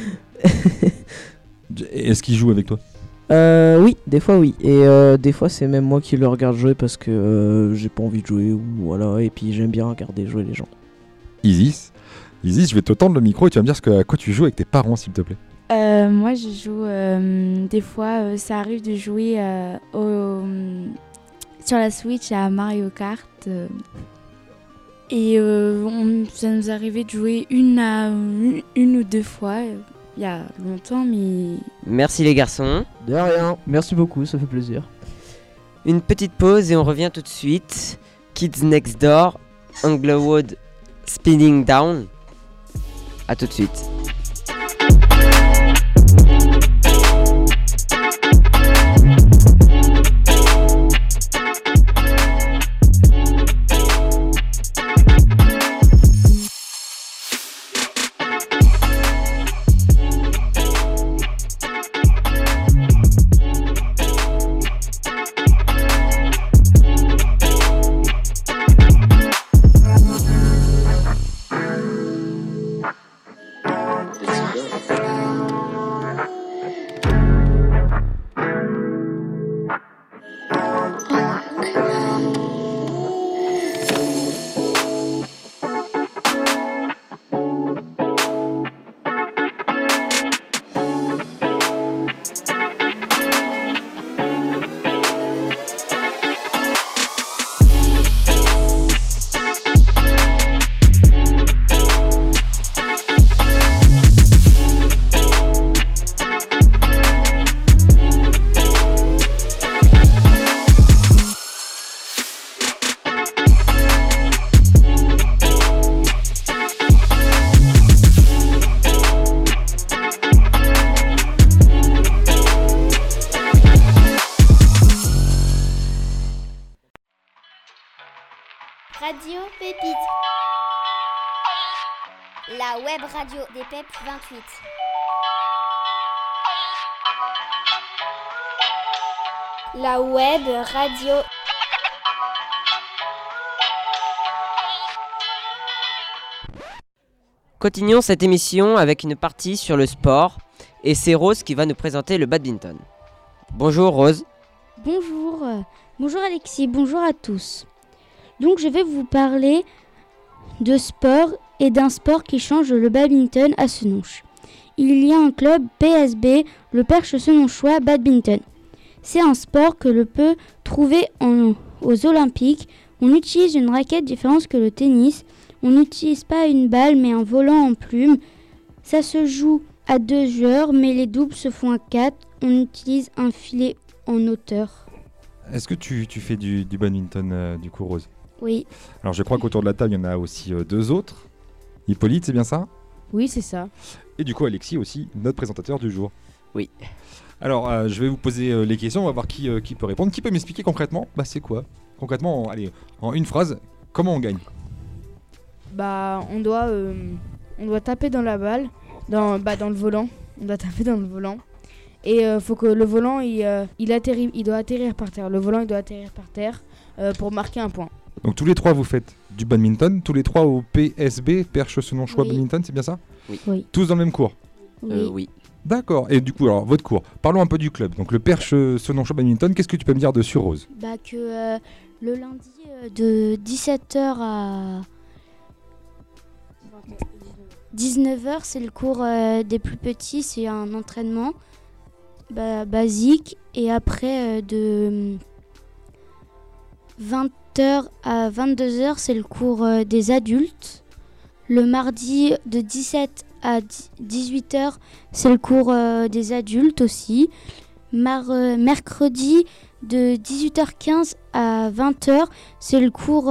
[SPEAKER 10] Est-ce qu'ils jouent avec toi?
[SPEAKER 6] Oui, des fois oui, et des fois c'est même moi qui le regarde jouer parce que j'ai pas envie de jouer, ou voilà, et puis j'aime bien regarder jouer les gens.
[SPEAKER 10] Isis, je vais te tendre le micro et tu vas me dire à quoi tu joues avec tes parents, s'il te plaît.
[SPEAKER 8] Moi je joue des fois, ça arrive de jouer sur la Switch à Mario Kart. Et ça nous arrivait de jouer une ou deux fois il y a longtemps, mais...
[SPEAKER 9] Merci les garçons.
[SPEAKER 6] De rien.
[SPEAKER 14] Merci beaucoup, ça fait plaisir.
[SPEAKER 9] Une petite pause et on revient tout de suite. Kids Next Door, Englewood Spinning Down. A tout de suite.
[SPEAKER 13] Radio Pépite. La web radio des PEP 28. La web radio.
[SPEAKER 9] Continuons cette émission avec une partie sur le sport. Et c'est Rose qui va nous présenter le badminton. Bonjour Rose.
[SPEAKER 16] Bonjour. Bonjour Alexis, bonjour à tous. Donc je vais vous parler de sport et d'un sport qui change le badminton à Senonches. Il y a un club PSB, le Perche Senonchois Badminton. C'est un sport que l'on peut trouver aux Olympiques. On utilise une raquette différente que le tennis. On n'utilise pas une balle mais un volant en plume. Ça se joue à 2 joueurs mais les doubles se font à 4. On utilise un filet en hauteur.
[SPEAKER 10] Est-ce que tu fais du badminton du coup, Rose?
[SPEAKER 16] Oui.
[SPEAKER 10] Alors je crois qu'autour de la table il y en a aussi 2 autres. Hippolyte, c'est bien ça?
[SPEAKER 15] Oui, c'est ça.
[SPEAKER 10] Et du coup Alexis aussi, notre présentateur du jour.
[SPEAKER 9] Oui.
[SPEAKER 10] Alors je vais vous poser les questions, on va voir qui peut répondre. Qui peut m'expliquer concrètement, c'est quoi? Concrètement, en une phrase, comment on gagne?
[SPEAKER 15] On doit taper dans la balle, dans le volant. On doit taper dans le volant. Et faut que le volant il doit atterrir par terre. Le volant il doit atterrir par terre pour marquer un point.
[SPEAKER 10] Donc tous les trois vous faites du badminton, tous les trois au PSB, Perche Senonchois
[SPEAKER 16] Oui.
[SPEAKER 10] Badminton, c'est bien ça?
[SPEAKER 16] Oui.
[SPEAKER 10] Tous dans le même cours?
[SPEAKER 9] Oui.
[SPEAKER 10] D'accord. Et du coup, alors votre cours, parlons un peu du club. Donc le Perche Senonchois Badminton, qu'est-ce que tu peux me dire dessus, Rose?
[SPEAKER 16] Bah que le lundi de 17h à 19h, c'est le cours des plus petits, c'est un entraînement basique. Et après, de 20h à 22h, c'est le cours des adultes. Le mardi de 17 à 18h, c'est le cours des adultes aussi. Mercredi de 18h15 à 20h, c'est le cours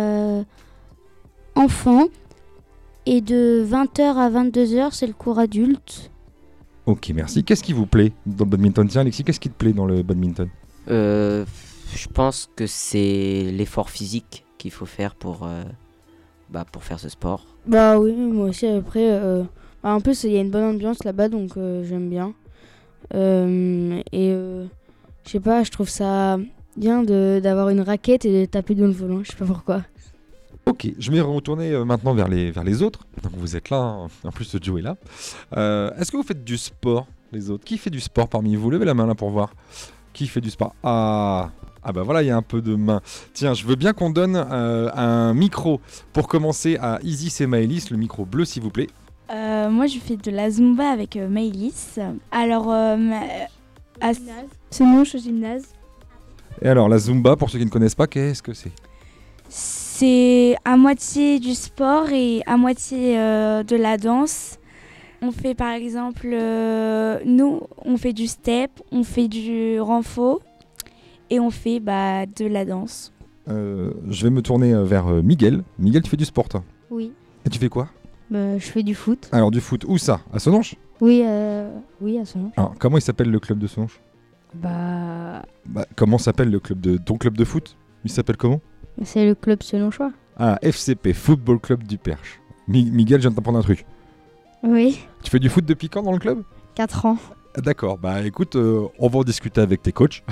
[SPEAKER 16] enfant. Et de 20h à 22h, c'est le cours adulte.
[SPEAKER 10] Ok, merci. Qu'est-ce qui vous plaît dans le badminton? Tiens, Alexis, qu'est-ce qui te plaît dans le badminton?
[SPEAKER 9] Je pense que c'est l'effort physique qu'il faut faire pour faire ce sport.
[SPEAKER 15] Bah oui, moi aussi après. En plus, il y a une bonne ambiance là-bas, donc j'aime bien. Je sais pas, je trouve ça bien d'avoir une raquette et de taper dans le volant, je sais pas pourquoi.
[SPEAKER 10] Ok, je vais retourner maintenant vers les autres. Donc vous êtes là, hein. En plus Joe est là. Est-ce que vous faites du sport, les autres? Qui fait du sport parmi vous? Levez la main là pour voir. Qui fait du sport? Ah bah voilà, il y a un peu de main. Tiens, je veux bien qu'on donne un micro pour commencer à Isis et Maëlys, le micro bleu s'il vous plaît.
[SPEAKER 8] Moi, je fais de la Zumba avec Maëlys. Alors,
[SPEAKER 4] Senonches au gymnase.
[SPEAKER 10] Et alors la Zumba, pour ceux qui ne connaissent pas, qu'est-ce que c'est?
[SPEAKER 8] c'est à moitié du sport et à moitié de la danse. On fait par exemple, nous, on fait du step, on fait du renfort et on fait de la danse.
[SPEAKER 10] Je vais me tourner vers Miguel. Miguel, tu fais du sport, toi?
[SPEAKER 11] Oui.
[SPEAKER 10] Et tu fais quoi?
[SPEAKER 11] Je fais du foot.
[SPEAKER 10] Alors du foot, où ça? À Senonches?
[SPEAKER 11] Oui, oui, à Senonches.
[SPEAKER 10] Alors, comment il s'appelle le club de Senonches? Comment s'appelle le club de ton club de foot? Il s'appelle comment?
[SPEAKER 11] C'est le club Senonchois.
[SPEAKER 10] Ah, FCP, Football Club du Perche. Miguel, je viens de t'apprendre un truc.
[SPEAKER 11] Oui.
[SPEAKER 10] Tu fais du foot depuis quand dans le club?
[SPEAKER 11] 4 ans.
[SPEAKER 10] D'accord, écoute, on va en discuter avec tes coachs.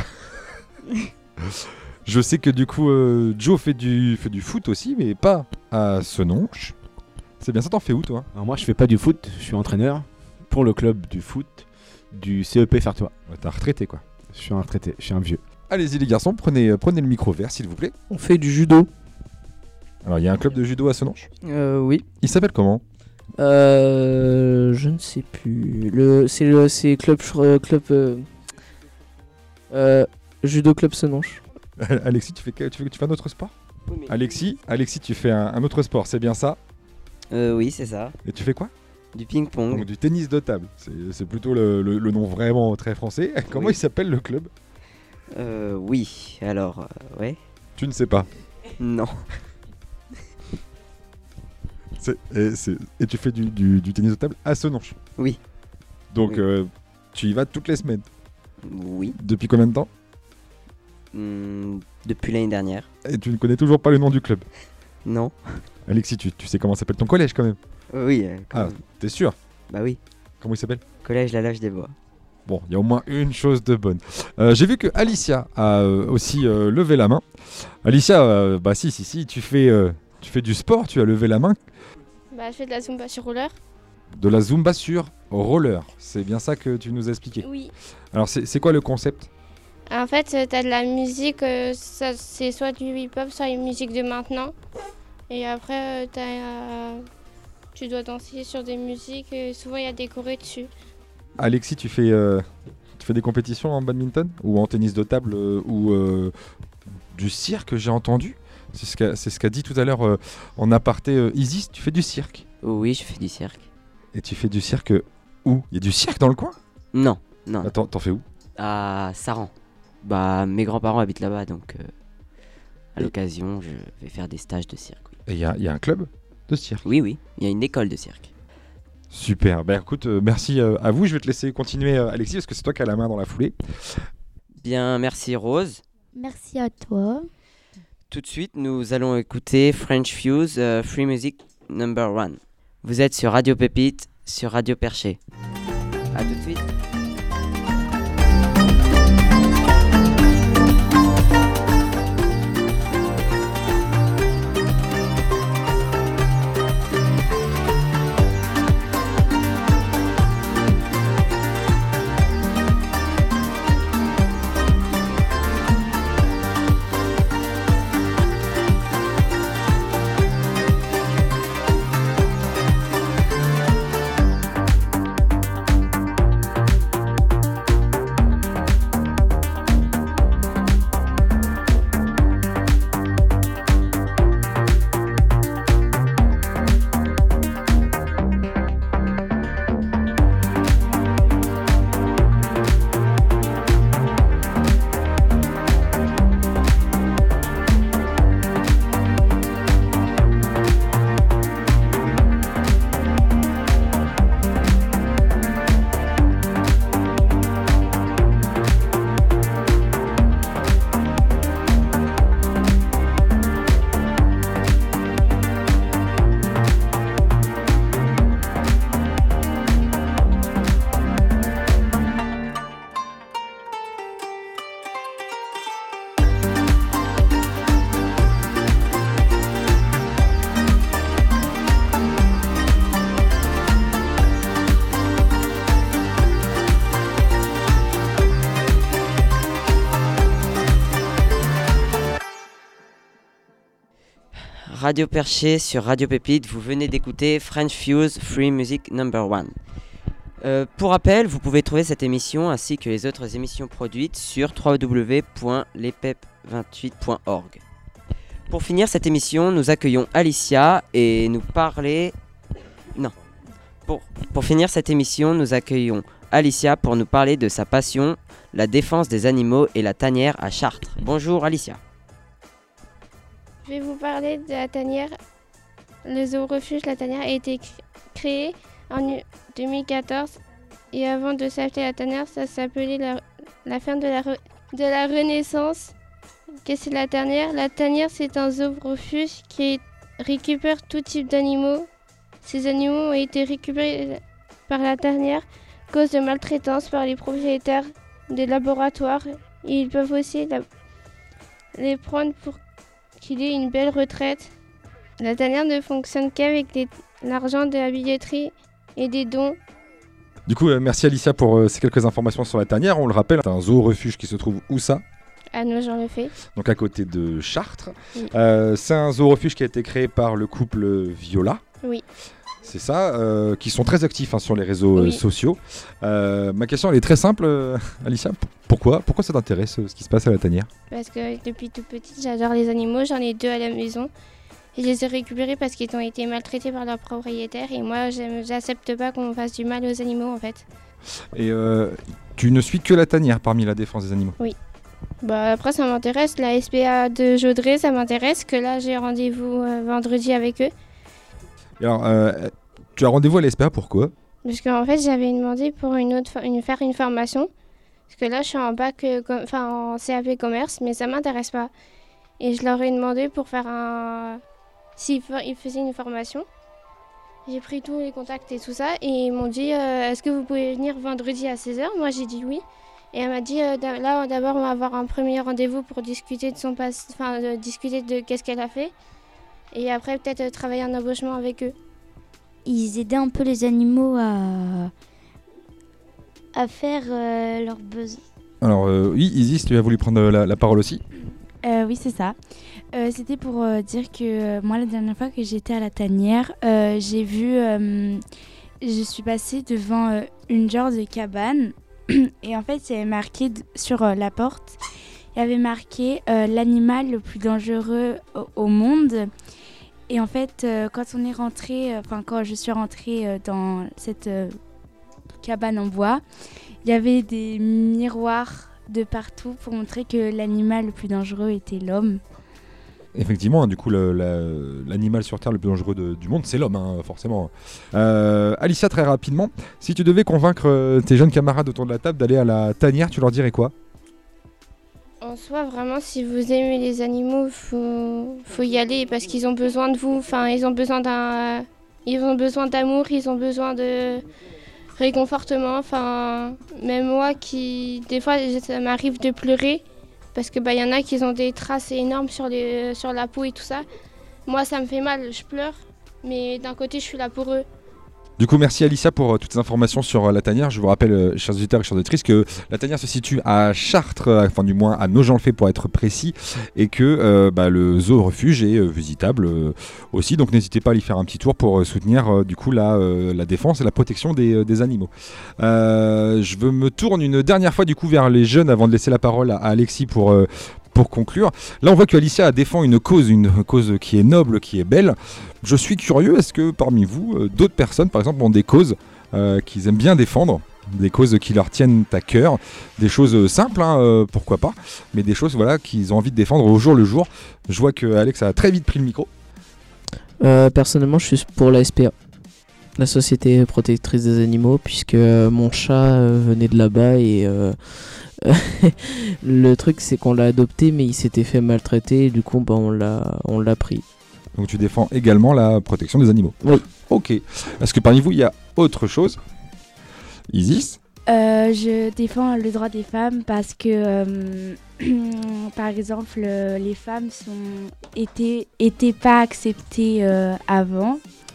[SPEAKER 10] Je sais que du coup, Joe fait du foot aussi, mais pas à Senonches. C'est bien ça, t'en fais où toi?
[SPEAKER 7] Alors moi, je fais pas du foot, je suis entraîneur pour le club du foot du CEP Fertois.
[SPEAKER 10] Ouais, t'es un retraité quoi.
[SPEAKER 7] Je suis un retraité, je suis un vieux.
[SPEAKER 10] Allez-y les garçons, prenez le micro vert s'il vous plaît.
[SPEAKER 6] On fait du judo.
[SPEAKER 10] Alors il y a un club de judo à Senonches?
[SPEAKER 6] Oui.
[SPEAKER 10] Il s'appelle comment?
[SPEAKER 6] Je ne sais plus. C'est club judo club Senonches.
[SPEAKER 10] Alexis, tu fais un autre sport?
[SPEAKER 9] Oui, mais...
[SPEAKER 10] Alexis, tu fais un autre sport, c'est bien ça?
[SPEAKER 9] Oui, c'est ça.
[SPEAKER 10] Et tu fais quoi?
[SPEAKER 9] Du ping-pong.
[SPEAKER 10] Donc, du tennis de table. C'est plutôt le nom vraiment très français. Comment il s'appelle le club?
[SPEAKER 9] Oui, alors, ouais.
[SPEAKER 10] Tu ne sais pas?
[SPEAKER 9] Non.
[SPEAKER 10] Et tu fais du tennis de table à Senonches?
[SPEAKER 9] Oui.
[SPEAKER 10] Donc
[SPEAKER 9] oui.
[SPEAKER 10] Tu y vas toutes les semaines?
[SPEAKER 9] Oui.
[SPEAKER 10] Depuis combien de temps?
[SPEAKER 9] Depuis l'année dernière.
[SPEAKER 10] Et tu ne connais toujours pas le nom du club?
[SPEAKER 9] Non.
[SPEAKER 10] Alexis, tu sais comment s'appelle ton collège quand même?
[SPEAKER 9] Oui.
[SPEAKER 10] T'es sûr?
[SPEAKER 9] Bah oui.
[SPEAKER 10] Comment il s'appelle?
[SPEAKER 9] Collège La Loge des Bois.
[SPEAKER 10] Bon, il y a au moins une chose de bonne. J'ai vu que Alicia a aussi levé la main. Alicia, si, tu fais du sport, tu as levé la main.
[SPEAKER 17] Je fais de la Zumba sur roller.
[SPEAKER 10] De la Zumba sur roller, c'est bien ça que tu nous as expliqué?
[SPEAKER 17] Oui.
[SPEAKER 10] Alors c'est quoi le concept?
[SPEAKER 17] En fait, t'as de la musique, c'est soit du hip-hop, soit une musique de maintenant. Et après, tu dois danser sur des musiques, et souvent il y a des chorés dessus.
[SPEAKER 10] Alexis, tu fais des compétitions en badminton? Ou en tennis de table? Ou du cirque, j'ai entendu? C'est ce qu'a dit tout à l'heure en aparté Isis, tu fais du cirque?
[SPEAKER 9] Oui, je fais du cirque.
[SPEAKER 10] Et tu fais du cirque où? Il y a du cirque dans le coin?
[SPEAKER 9] Non.
[SPEAKER 10] Attends, t'en fais où?
[SPEAKER 9] À Saran. Mes grands-parents habitent là-bas, donc à l'occasion, je vais faire des stages de cirque. Oui.
[SPEAKER 10] Et il y a un club de cirque?
[SPEAKER 9] Oui, il y a une école de cirque.
[SPEAKER 10] Super, écoute, merci à vous. Je vais te laisser continuer, Alexis, parce que c'est toi qui as la main dans la foulée.
[SPEAKER 9] Bien, merci Rose.
[SPEAKER 16] Merci à toi.
[SPEAKER 9] Tout de suite, nous allons écouter French Fuse, Free Music Number 1. Vous êtes sur Radio Pépite, sur Radio Perché. A tout de suite. Radio Perché sur Radio Pépite. Vous venez d'écouter French Fuse Free Music Number 1. Pour rappel, vous pouvez trouver cette émission ainsi que les autres émissions produites sur www.lespep28.org. Pour finir cette émission, nous accueillons Alicia et nous parler... Non. Pour finir cette émission, nous accueillons Alicia pour nous parler de sa passion, la défense des animaux et la tanière à Chartres. Bonjour Alicia.
[SPEAKER 17] Je vais vous parler de la tanière. Le zoo-refuge La Tanière a été créé en 2014 et avant de s'appeler La Tanière, ça s'appelait la ferme de la Renaissance. Qu'est-ce que la tanière? La tanière, c'est un zoo-refuge qui récupère tout type d'animaux. Ces animaux ont été récupérés par la tanière à cause de maltraitance par les propriétaires des laboratoires. Et ils peuvent aussi les prendre pour qu'il ait une belle retraite. La tanière ne fonctionne qu'avec l'argent de la billetterie et des dons.
[SPEAKER 10] Du coup, merci Alicia pour ces quelques informations sur la tanière. On le rappelle, c'est un zoo-refuge qui se trouve où ça?
[SPEAKER 17] À Nogent-le-Fait.
[SPEAKER 10] Donc à côté de Chartres.
[SPEAKER 17] Oui.
[SPEAKER 10] C'est un zoo-refuge qui a été créé par le couple Viola.
[SPEAKER 17] Oui.
[SPEAKER 10] C'est ça, qui sont très actifs sur les réseaux sociaux. Ma question elle est très simple, Alicia. Pourquoi ça t'intéresse ce qui se passe à la tanière? Parce
[SPEAKER 17] que depuis tout petit, j'adore les animaux. J'en ai 2 à la maison. Et je les ai récupérés parce qu'ils ont été maltraités par leurs propriétaires. Et moi, j'accepte pas qu'on fasse du mal aux animaux en fait. Et
[SPEAKER 10] tu ne suis que la tanière parmi la défense des animaux?
[SPEAKER 17] Oui. Après, ça m'intéresse. La SPA de Jodré, ça m'intéresse. Que là, j'ai rendez-vous vendredi avec eux.
[SPEAKER 10] Et alors, tu as rendez-vous à la SPA, pourquoi?
[SPEAKER 17] Parce qu'en fait, j'avais demandé pour faire une formation. Parce que là, je suis en bac, en CAP commerce, mais ça m'intéresse pas. Et je leur ai demandé pour faire s'ils faisaient une formation. J'ai pris tous les contacts et tout ça. Et ils m'ont dit, est-ce que vous pouvez venir vendredi à 16h? Moi, j'ai dit oui. Et elle m'a dit, là, d'abord, on va avoir un premier rendez-vous pour discuter de discuter de qu'est-ce qu'elle a fait. Et après, peut-être travailler en embauchement avec eux.
[SPEAKER 16] Ils aidaient un peu les animaux à faire leurs besoins.
[SPEAKER 10] Alors, oui, Isis, tu as voulu prendre la parole aussi?
[SPEAKER 8] Oui, c'est ça. C'était pour dire que moi, la dernière fois que j'étais à la tanière, j'ai vu... je suis passée devant une genre de cabane. Et en fait, il y avait marqué sur la porte, il y avait marqué l'animal le plus dangereux au monde. Et en fait, quand je suis rentrée dans cette cabane en bois, il y avait des miroirs de partout pour montrer que l'animal le plus dangereux était l'homme.
[SPEAKER 10] Effectivement, du coup, l'animal sur Terre le plus dangereux du monde, c'est l'homme, forcément. Alicia, très rapidement, si tu devais convaincre tes jeunes camarades autour de la table d'aller à la tanière, tu leur dirais quoi?
[SPEAKER 17] En soi, vraiment, si vous aimez les animaux, faut y aller parce qu'ils ont besoin de vous. Enfin, ils ont besoin d'amour, ils ont besoin de réconfortement. Enfin, même moi, des fois, ça m'arrive de pleurer. Parce que y en a qui ont des traces énormes sur la peau et tout ça. Moi, ça me fait mal, je pleure. Mais d'un côté, je suis là pour eux.
[SPEAKER 10] Du coup, merci Alicia pour toutes ces informations sur la tanière. Je vous rappelle, chers auditeurs et chers auditrices, que la tanière se situe à Chartres, enfin du moins à Nogent-le-Fait pour être précis, et que le zoo-refuge est visitable aussi. Donc n'hésitez pas à y faire un petit tour pour soutenir du coup la défense et la protection des animaux. Je me tourne une dernière fois du coup vers les jeunes avant de laisser la parole à Alexis pour conclure. Là, on voit qu'Alicia défend une cause qui est noble, qui est belle. Je suis curieux, est-ce que parmi vous, d'autres personnes, par exemple, ont des causes qu'ils aiment bien défendre, des causes qui leur tiennent à cœur, des choses simples, pourquoi pas, mais des choses qu'ils ont envie de défendre au jour le jour. Je vois que Alex a très vite pris le micro.
[SPEAKER 6] Personnellement, je suis pour la SPA, la Société Protectrice des Animaux, puisque mon chat venait de là-bas et... le truc c'est qu'on l'a adopté mais il s'était fait maltraiter et du coup on l'a pris.
[SPEAKER 10] Donc tu défends également la protection des animaux?
[SPEAKER 6] Oui.
[SPEAKER 10] Ok. Est-ce que parmi vous il y a autre chose? Isis?
[SPEAKER 8] Je défends le droit des femmes parce que par exemple les femmes étaient pas acceptées avant.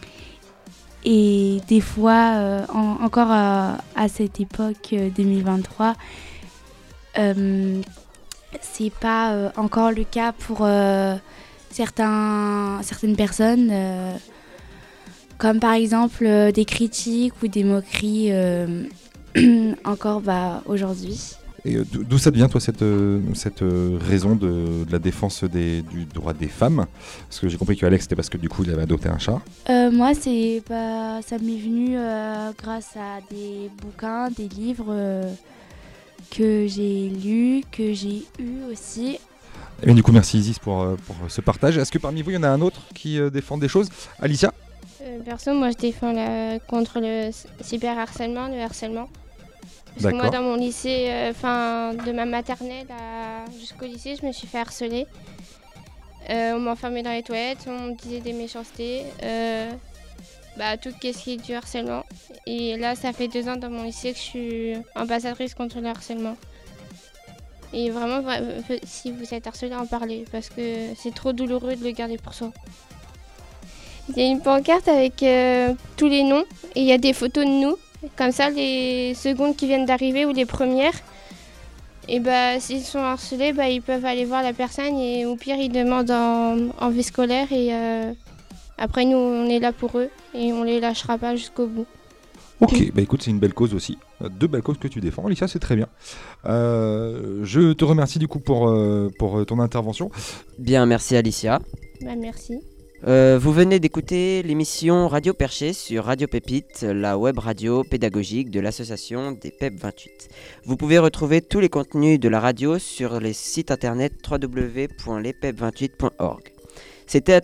[SPEAKER 8] Et des fois, encore à cette époque 2023, c'est pas encore le cas pour certaines personnes, comme par exemple des critiques ou des moqueries encore aujourd'hui.
[SPEAKER 10] Et d'où ça devient, toi, cette raison de la défense du droit des femmes? Parce que j'ai compris qu'Alex, c'était parce que du coup, il avait adopté un chat.
[SPEAKER 8] Moi, ça m'est venu grâce à des bouquins, des livres que j'ai lus, que j'ai eus aussi.
[SPEAKER 10] Et bien, du coup, merci Isis pour ce partage. Est-ce que parmi vous, il y en a un autre qui défend des choses? Alicia?
[SPEAKER 17] Perso, moi, je défends contre le cyberharcèlement, le harcèlement. Parce que moi, dans mon lycée, de ma maternelle jusqu'au lycée, je me suis fait harceler. On m'enfermait dans les toilettes, on me disait des méchancetés, tout ce qui est du harcèlement. Et là, ça fait 2 ans dans mon lycée que je suis ambassadrice contre le harcèlement. Et vraiment, si vous êtes harcelé, en parlez, parce que c'est trop douloureux de le garder pour soi. Il y a une pancarte avec tous les noms et il y a des photos de nous. Comme ça, les secondes qui viennent d'arriver ou les premières, et s'ils sont harcelés, ils peuvent aller voir la personne et au pire, ils demandent en vie scolaire et après, nous, on est là pour eux et on les lâchera pas jusqu'au bout.
[SPEAKER 10] Ok, écoute, c'est une belle cause aussi. 2 belles causes que tu défends, Alicia, c'est très bien. Je te remercie du coup pour ton intervention.
[SPEAKER 9] Bien, merci Alicia.
[SPEAKER 17] Merci.
[SPEAKER 9] Vous venez d'écouter l'émission Radio Perché sur Radio Pépite, la web radio pédagogique de l'association des PEP 28. Vous pouvez retrouver tous les contenus de la radio sur les sites internet www.lespep28.org. C'était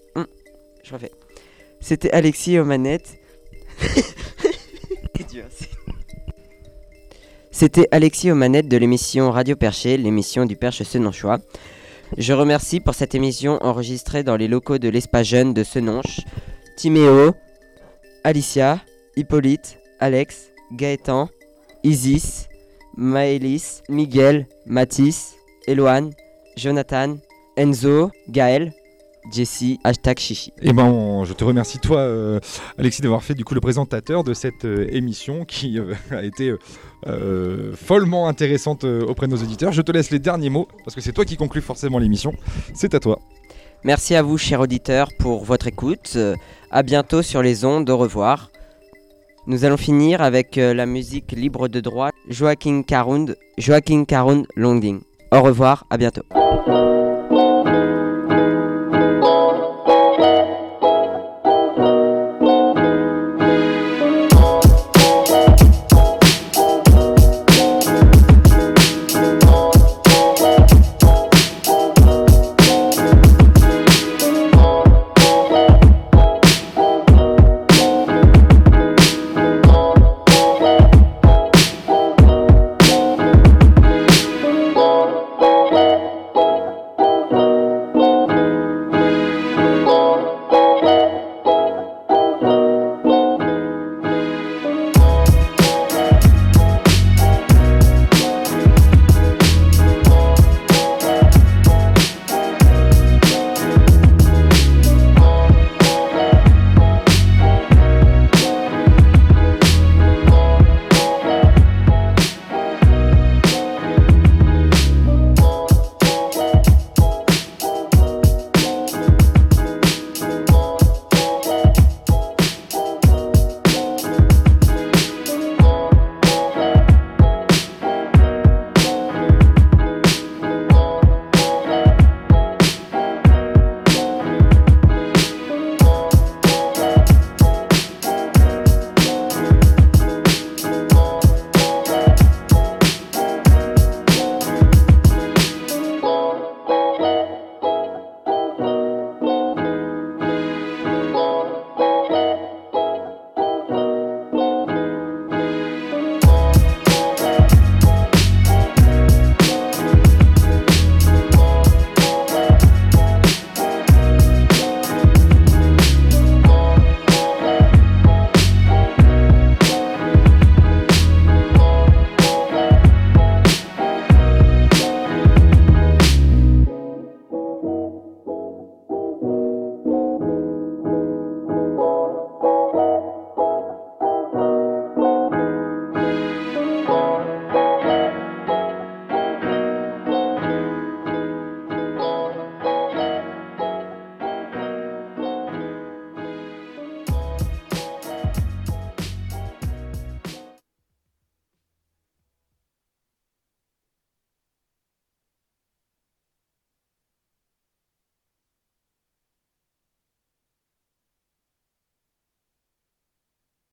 [SPEAKER 9] Alexis aux manettes. C'était Alexis aux manettes de l'émission Radio Perché, l'émission du Perche Senonchois. Je remercie pour cette émission enregistrée dans les locaux de l'Espace Jeune de Senonches, Timéo, Alicia, Hippolyte, Alex, Gaëtan, Isis, Maëlys, Miguel, Mathis, Eloane, Jonathan, Enzo, Gaël, Jessie, #Chichi.
[SPEAKER 10] Et je te remercie toi Alexis d'avoir fait du coup le présentateur de cette émission qui a été follement intéressante auprès de nos auditeurs. Je te laisse les derniers mots parce que c'est toi qui conclus forcément l'émission. C'est à toi.
[SPEAKER 9] Merci à vous chers auditeurs pour votre écoute. À bientôt sur les ondes, au revoir. Nous allons finir avec la musique libre de droit Joaquin Carund Longing. Au revoir, à bientôt.